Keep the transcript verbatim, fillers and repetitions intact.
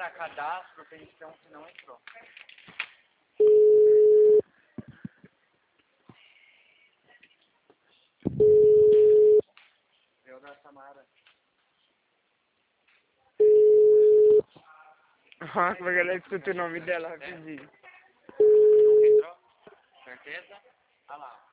pra cadastro, tem que ter um que não entrou. Eu da Samara. Ah, como é que ela escuta o nome dela rapidinho. Nunca entrou? Certeza? Olha lá.